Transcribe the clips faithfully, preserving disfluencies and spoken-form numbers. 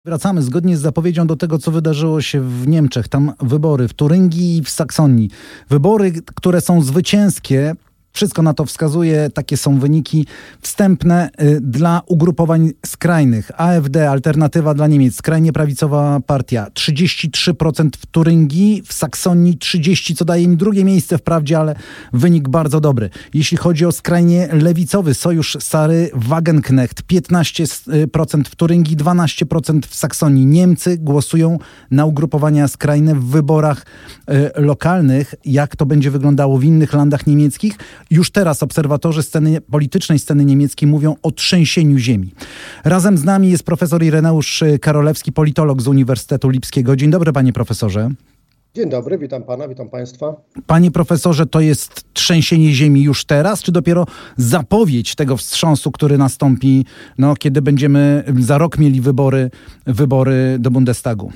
Wracamy zgodnie z zapowiedzią do tego, co wydarzyło się w Niemczech. Tam wybory w Turyngii i w Saksonii. Wybory, które są zwycięskie. Wszystko na to wskazuje, takie są wyniki wstępne dla ugrupowań skrajnych. A F D, Alternatywa dla Niemiec, skrajnie prawicowa partia, trzydzieści trzy procent w Turyngii, w Saksonii trzydzieści procent, co daje im drugie miejsce wprawdzie, ale wynik bardzo dobry. Jeśli chodzi o skrajnie lewicowy Sojusz Sary Wagenknecht, piętnaście procent w Turyngii, dwanaście procent w Saksonii. Niemcy głosują na ugrupowania skrajne w wyborach y, lokalnych. Jak to będzie wyglądało w innych landach niemieckich? Już teraz obserwatorzy sceny politycznej, sceny niemieckiej mówią o trzęsieniu ziemi. Razem z nami jest profesor Ireneusz Karolewski, politolog z Uniwersytetu Lipskiego. Dzień dobry, panie profesorze. Dzień dobry, witam pana, witam państwa. Panie profesorze, to jest trzęsienie ziemi już teraz, czy dopiero zapowiedź tego wstrząsu, który nastąpi, no, kiedy będziemy za rok mieli wybory, wybory do Bundestagu?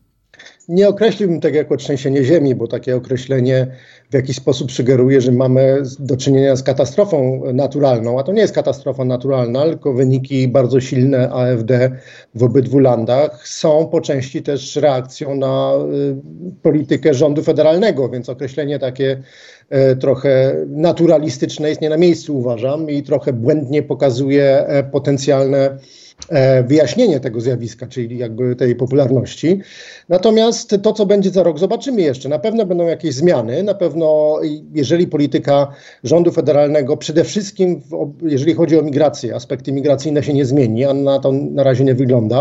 Nie określiłbym tego jako trzęsienie ziemi, bo takie określenie w jakiś sposób sugeruje, że mamy do czynienia z katastrofą naturalną, a to nie jest katastrofa naturalna, tylko wyniki bardzo silne A F D w obydwu landach są po części też reakcją na y, politykę rządu federalnego, więc określenie takie y, trochę naturalistyczne jest nie na miejscu, uważam, i trochę błędnie pokazuje y, potencjalne wyjaśnienie tego zjawiska, czyli jakby tej popularności. Natomiast to, co będzie za rok, zobaczymy jeszcze. Na pewno będą jakieś zmiany. Na pewno, jeżeli polityka rządu federalnego, przede wszystkim w, jeżeli chodzi o migrację, aspekty migracyjne się nie zmieni, a na to na razie nie wygląda,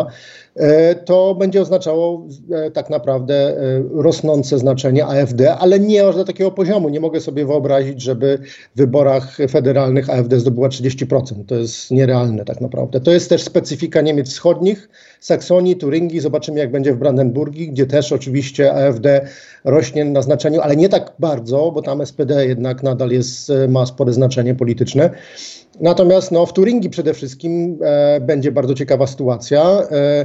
to będzie oznaczało tak naprawdę rosnące znaczenie A F D, ale nie aż do takiego poziomu. Nie mogę sobie wyobrazić, żeby w wyborach federalnych A F D zdobyła trzydzieści procent. To jest nierealne tak naprawdę. To jest też specyfika Niemiec wschodnich, Saksonii, Turyngii. Zobaczymy, jak będzie w Brandenburgii, gdzie też oczywiście A F D rośnie na znaczeniu, ale nie tak bardzo, bo tam S P D jednak nadal jest, ma spore znaczenie polityczne. Natomiast no, w Turyngii przede wszystkim e, będzie bardzo ciekawa sytuacja. E,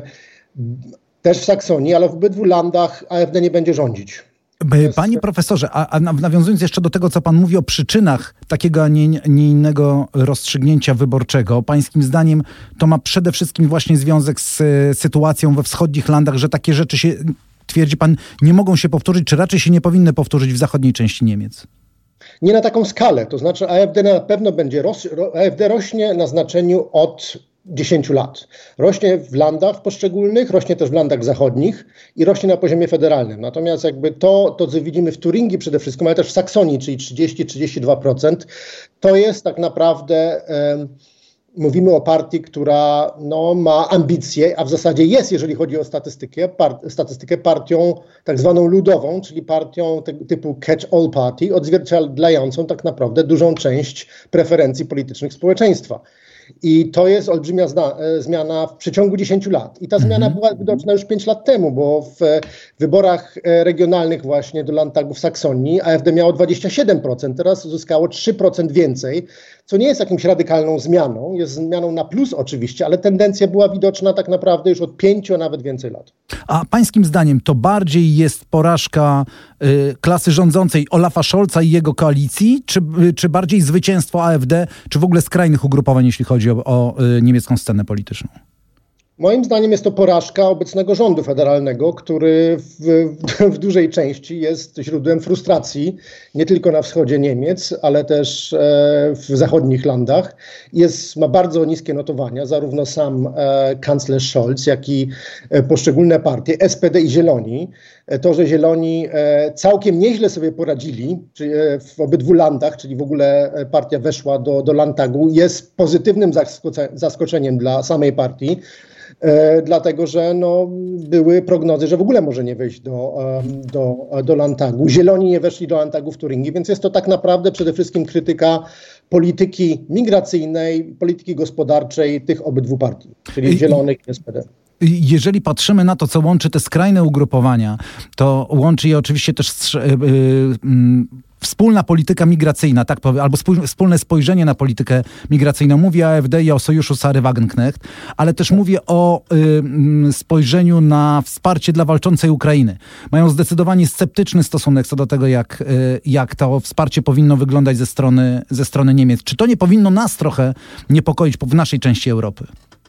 też w Saksonii, ale w obydwu landach A F D nie będzie rządzić. Panie profesorze, a, a nawiązując jeszcze do tego, co pan mówi o przyczynach takiego, a nie, nie innego rozstrzygnięcia wyborczego, pańskim zdaniem to ma przede wszystkim właśnie związek z y, sytuacją we wschodnich landach, że takie rzeczy się, twierdzi pan, nie mogą się powtórzyć, czy raczej się nie powinny powtórzyć w zachodniej części Niemiec? Nie na taką skalę, to znaczy A F D na pewno będzie, ros, A F D rośnie na znaczeniu od dziesięciu lat. Rośnie w landach poszczególnych, rośnie też w landach zachodnich i rośnie na poziomie federalnym. Natomiast jakby to, to co widzimy w Turyngii przede wszystkim, ale też w Saksonii, czyli trzydzieści do trzydziestu dwóch procent, to jest tak naprawdę... Um, Mówimy o partii, która no, ma ambicje, a w zasadzie jest, jeżeli chodzi o statystykę, par, statystykę partią tak zwaną ludową, czyli partią te, typu catch-all party, odzwierciedlającą tak naprawdę dużą część preferencji politycznych społeczeństwa. I to jest olbrzymia zna, zmiana w przeciągu dziesięciu lat. I ta zmiana była widoczna już pięć lat temu, bo w wyborach regionalnych właśnie do Landtagu w Saksonii A F D miało dwadzieścia siedem procent, teraz uzyskało trzy procent więcej, co nie jest jakąś radykalną zmianą, jest zmianą na plus oczywiście, ale tendencja była widoczna tak naprawdę już od pięciu, a nawet więcej lat. A pańskim zdaniem to bardziej jest porażka y, klasy rządzącej Olafa Scholza i jego koalicji, czy, y, czy bardziej zwycięstwo A F D, czy w ogóle skrajnych ugrupowań, jeśli chodzi o, o y, niemiecką scenę polityczną? Moim zdaniem jest to porażka obecnego rządu federalnego, który w, w, w dużej części jest źródłem frustracji, nie tylko na wschodzie Niemiec, ale też e, w zachodnich landach. Jest, ma bardzo niskie notowania, zarówno sam e, kanclerz Scholz, jak i e, poszczególne partie, S P D i Zieloni. E, to, że Zieloni e, całkiem nieźle sobie poradzili czy, e, w obydwu landach, czyli w ogóle partia weszła do, do Landtagu, jest pozytywnym zaskocze, zaskoczeniem dla samej partii. E, dlatego, że no, były prognozy, że w ogóle może nie wejść do, um, do, do Landtagu. Zieloni nie weszli do Landtagu w Turyngii, więc jest to tak naprawdę przede wszystkim krytyka polityki migracyjnej, polityki gospodarczej tych obydwu partii, czyli Zielonych i S P D. Jeżeli patrzymy na to, co łączy te skrajne ugrupowania, to łączy je oczywiście też yy, yy, wspólna polityka migracyjna, tak powiem, albo wspólne spojrzenie na politykę migracyjną. Mówię o A F D i o Sojuszu Sary Wagenknecht, ale też mówię o y, spojrzeniu na wsparcie dla walczącej Ukrainy. Mają zdecydowanie sceptyczny stosunek co do tego, jak, y, jak to wsparcie powinno wyglądać ze strony, ze strony Niemiec. Czy to nie powinno nas trochę niepokoić w naszej części Europy?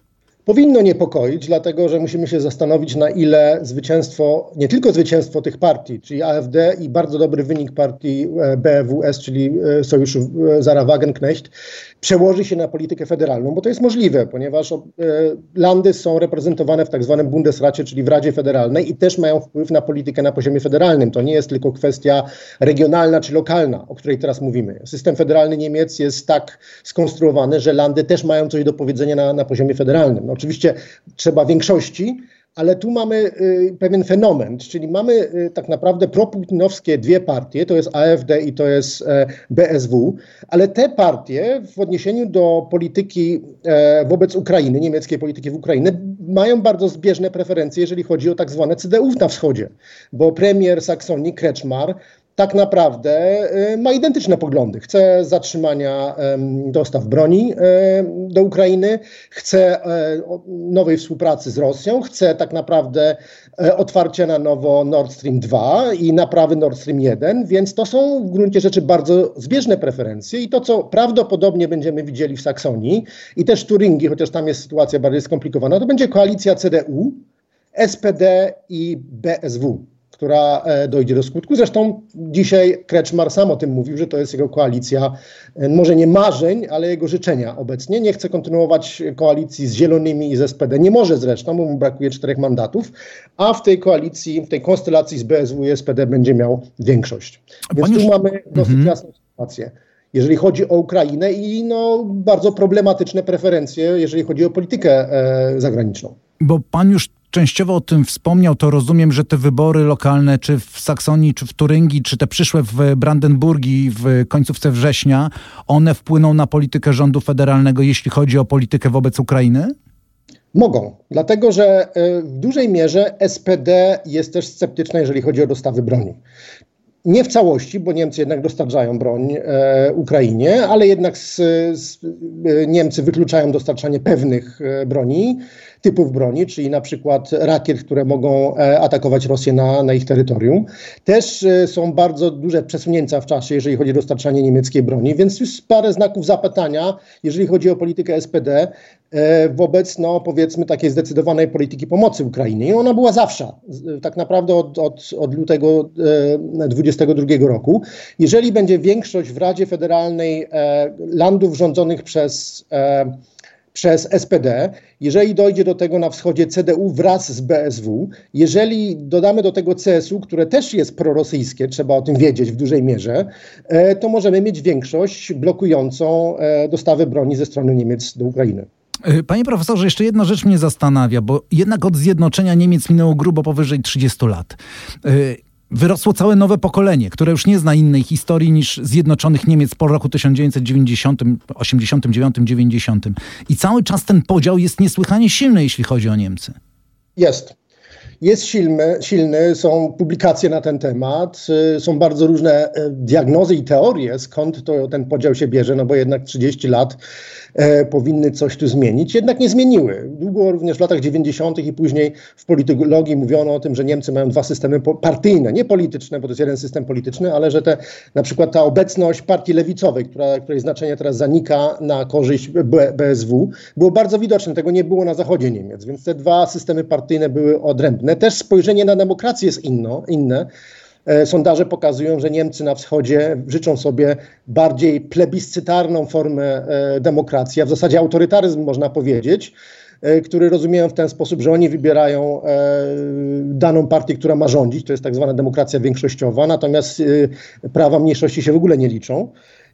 Powinno niepokoić, dlatego że musimy się zastanowić, na ile zwycięstwo, nie tylko zwycięstwo tych partii, czyli A F D i bardzo dobry wynik partii B E W S, czyli Sojuszu Sarah Wagenknecht, przełoży się na politykę federalną, bo to jest możliwe, ponieważ landy są reprezentowane w tak zwanym Bundesracie, czyli w Radzie Federalnej i też mają wpływ na politykę na poziomie federalnym. To nie jest tylko kwestia regionalna czy lokalna, o której teraz mówimy. System federalny Niemiec jest tak skonstruowany, że landy też mają coś do powiedzenia na, na poziomie federalnym. No, oczywiście trzeba większości, ale tu mamy y, pewien fenomen, czyli mamy y, tak naprawdę proputinowskie dwie partie, to jest A F D i to jest y, B S W, ale te partie w odniesieniu do polityki y, wobec Ukrainy, niemieckiej polityki w Ukrainie, mają bardzo zbieżne preferencje, jeżeli chodzi o tak zwane C D U na wschodzie, bo premier Saksonii Kretschmar tak naprawdę y, ma identyczne poglądy. Chce zatrzymania y, dostaw broni y, do Ukrainy, chce y, nowej współpracy z Rosją, chce tak naprawdę y, otwarcia na nowo Nord Stream dwa i naprawy Nord Stream jeden, więc to są w gruncie rzeczy bardzo zbieżne preferencje i to, co prawdopodobnie będziemy widzieli w Saksonii i też w Turyngii, chociaż tam jest sytuacja bardziej skomplikowana, to będzie koalicja C D U, S P D i B S W, która e, dojdzie do skutku. Zresztą dzisiaj Kretschmar sam o tym mówił, że to jest jego koalicja, e, może nie marzeń, ale jego życzenia obecnie. Nie chce kontynuować koalicji z Zielonymi i z S P D. Nie może zresztą, bo mu brakuje czterech mandatów, a w tej koalicji, w tej konstelacji z B S W i S P D będzie miał większość. Więc Panie... tu mamy dosyć mhm. jasną sytuację, jeżeli chodzi o Ukrainę i no, bardzo problematyczne preferencje, jeżeli chodzi o politykę e, zagraniczną. Bo pan już częściowo o tym wspomniał, to rozumiem, że te wybory lokalne, czy w Saksonii, czy w Turyngii, czy te przyszłe w Brandenburgii w końcówce września, one wpłyną na politykę rządu federalnego, jeśli chodzi o politykę wobec Ukrainy? Mogą, dlatego że w dużej mierze S P D jest też sceptyczna, jeżeli chodzi o dostawy broni. Nie w całości, bo Niemcy jednak dostarczają broń e, Ukrainie, ale jednak z, z, Niemcy wykluczają dostarczanie pewnych e, broni, typów broni, czyli na przykład rakiet, które mogą e, atakować Rosję na, na ich terytorium. Też e, są bardzo duże przesunięcia w czasie, jeżeli chodzi o dostarczanie niemieckiej broni, więc już parę znaków zapytania, jeżeli chodzi o politykę S P D e, wobec, no powiedzmy, takiej zdecydowanej polityki pomocy Ukrainie. I ona była zawsze, tak naprawdę od, od, od lutego e, dwudziestego drugiego roku. Jeżeli będzie większość w Radzie Federalnej e, landów rządzonych przez e, przez S P D, jeżeli dojdzie do tego na wschodzie C D U wraz z B S W, jeżeli dodamy do tego C S U, które też jest prorosyjskie, trzeba o tym wiedzieć w dużej mierze, to możemy mieć większość blokującą dostawy broni ze strony Niemiec do Ukrainy. Panie profesorze, jeszcze jedna rzecz mnie zastanawia, bo jednak od zjednoczenia Niemiec minęło grubo powyżej trzydziestu lat. Wyrosło całe nowe pokolenie, które już nie zna innej historii niż zjednoczonych Niemiec po roku tysiąc dziewięćset dziewięćdziesiątym, osiemdziesiątym dziewiątym, dziewięćdziesiątym. I cały czas ten podział jest niesłychanie silny, jeśli chodzi o Niemcy. Jest. Jest silny, silny, są publikacje na ten temat, są bardzo różne diagnozy i teorie, skąd to, ten podział się bierze, no bo jednak trzydzieści lat e, powinny coś tu zmienić, jednak nie zmieniły. Długo również w latach dziewięćdziesiątych i później w politologii mówiono o tym, że Niemcy mają dwa systemy partyjne, nie polityczne, bo to jest jeden system polityczny, ale że te, na przykład ta obecność partii lewicowej, która, której znaczenie teraz zanika na korzyść B S W, było bardzo widoczne, tego nie było na zachodzie Niemiec, więc te dwa systemy partyjne były odrębne. Też spojrzenie na demokrację jest inno, inne. E, sondaże pokazują, że Niemcy na wschodzie życzą sobie bardziej plebiscytarną formę e, demokracji, a w zasadzie autorytaryzm można powiedzieć, e, który rozumieją w ten sposób, że oni wybierają e, daną partię, która ma rządzić, to jest tak zwana demokracja większościowa, natomiast e, prawa mniejszości się w ogóle nie liczą.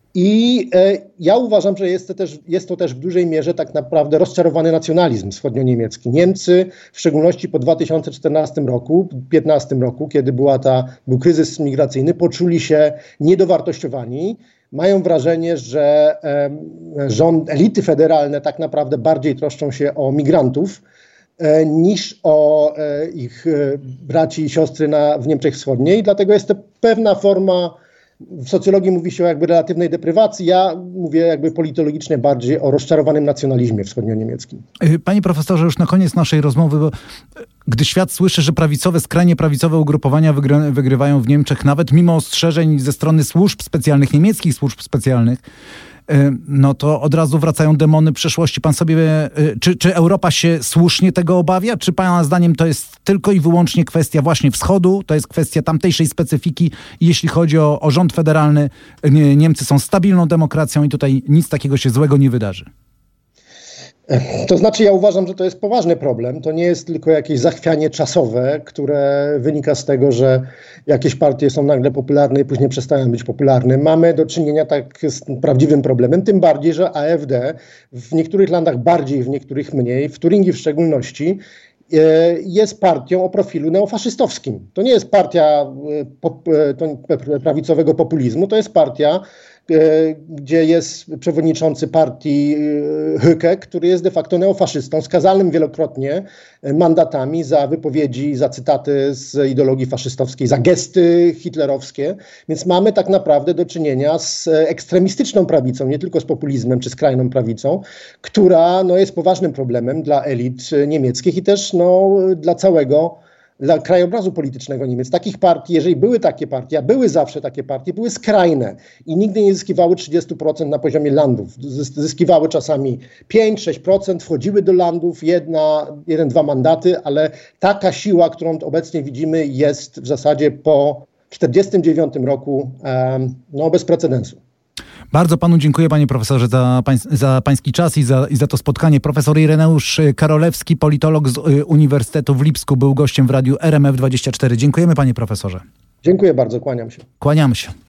I e, ja uważam, że jest to, też, jest to też w dużej mierze tak naprawdę rozczarowany nacjonalizm wschodnio-niemiecki. Niemcy, w szczególności po dwa tysiące czternastym roku, dwa tysiące piętnastym roku, kiedy była ta, był kryzys migracyjny, poczuli się niedowartościowani. Mają wrażenie, że e, rząd, elity federalne tak naprawdę bardziej troszczą się o migrantów e, niż o e, ich e, braci i siostry na, w Niemczech Wschodniej. Dlatego jest to pewna forma. W socjologii mówi się o jakby relatywnej deprywacji, ja mówię jakby politologicznie bardziej o rozczarowanym nacjonalizmie wschodnio-niemieckim. Panie profesorze, już na koniec naszej rozmowy, bo gdy świat słyszy, że prawicowe, skrajnie prawicowe ugrupowania wygry, wygrywają w Niemczech, nawet mimo ostrzeżeń ze strony służb specjalnych, niemieckich służb specjalnych, no to od razu wracają demony przeszłości. Pan sobie, czy, czy Europa się słusznie tego obawia? Czy pana zdaniem to jest tylko i wyłącznie kwestia właśnie wschodu, to jest kwestia tamtejszej specyfiki i jeśli chodzi o, o rząd federalny, Niemcy są stabilną demokracją i tutaj nic takiego się złego nie wydarzy? To znaczy, ja uważam, że to jest poważny problem. To nie jest tylko jakieś zachwianie czasowe, które wynika z tego, że jakieś partie są nagle popularne i później przestają być popularne. Mamy do czynienia tak z prawdziwym problemem, tym bardziej, że A F D w niektórych landach bardziej, w niektórych mniej, w Turingii w szczególności, jest partią o profilu neofaszystowskim. To nie jest partia prawicowego populizmu, to jest partia, gdzie jest przewodniczący partii Höcke, który jest de facto neofaszystą, skazanym wielokrotnie mandatami za wypowiedzi, za cytaty z ideologii faszystowskiej, za gesty hitlerowskie. Więc mamy tak naprawdę do czynienia z ekstremistyczną prawicą, nie tylko z populizmem czy skrajną prawicą, która no, jest poważnym problemem dla elit niemieckich i też no, dla całego dla krajobrazu politycznego Niemiec. Takich partii, jeżeli były takie partie, a były zawsze takie partie, były skrajne i nigdy nie zyskiwały trzydzieści procent na poziomie landów. Zyskiwały czasami pięć sześć procent, wchodziły do landów, jedna, jeden, dwa mandaty, ale taka siła, którą obecnie widzimy, jest w zasadzie po tysiąc dziewięćset czterdziestym dziewiątym roku um, no, bez precedensu. Bardzo panu dziękuję, panie profesorze, za, pań, za pański czas i za, i za to spotkanie. Profesor Ireneusz Karolewski, politolog z Uniwersytetu w Lipsku, był gościem w radiu R M F dwadzieścia cztery. Dziękujemy, panie profesorze. Dziękuję bardzo, kłaniam się. Kłaniamy się.